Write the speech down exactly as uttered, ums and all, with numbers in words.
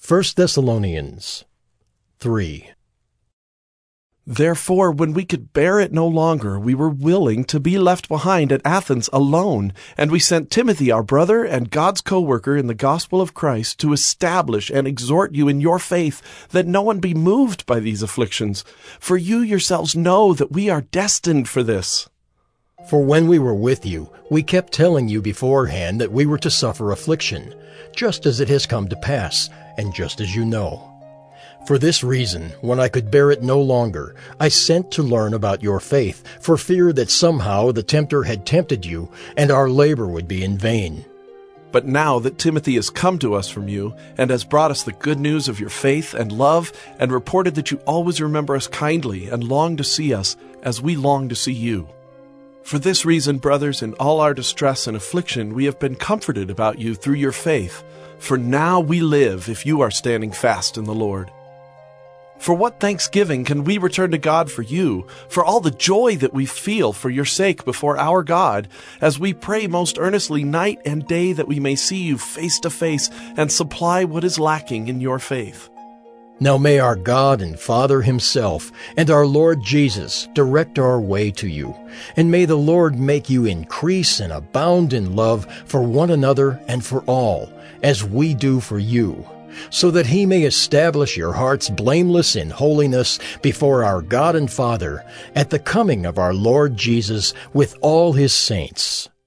First Thessalonians three. Therefore, when we could bear it no longer, we were willing to be left behind at Athens alone, and we sent Timothy, our brother and God's co-worker in the gospel of Christ, to establish and exhort you in your faith, that no one be moved by these afflictions. For you yourselves know that we are destined for this. For when we were with you, we kept telling you beforehand that we were to suffer affliction, just as it has come to pass, and just as you know. For this reason, when I could bear it no longer, I sent to learn about your faith, for fear that somehow the tempter had tempted you, and our labor would be in vain. But now that Timothy has come to us from you, and has brought us the good news of your faith and love, and reported that you always remember us kindly and long to see us, as we long to see you. For this reason, brothers, in all our distress and affliction, we have been comforted about you through your faith. For now we live if you are standing fast in the Lord. For what thanksgiving can we return to God for you, for all the joy that we feel for your sake before our God, as we pray most earnestly night and day that we may see you face to face and supply what is lacking in your faith? Now may our God and Father himself and our Lord Jesus direct our way to you, and may the Lord make you increase and abound in love for one another and for all, as we do for you, so that he may establish your hearts blameless in holiness before our God and Father at the coming of our Lord Jesus with all his saints.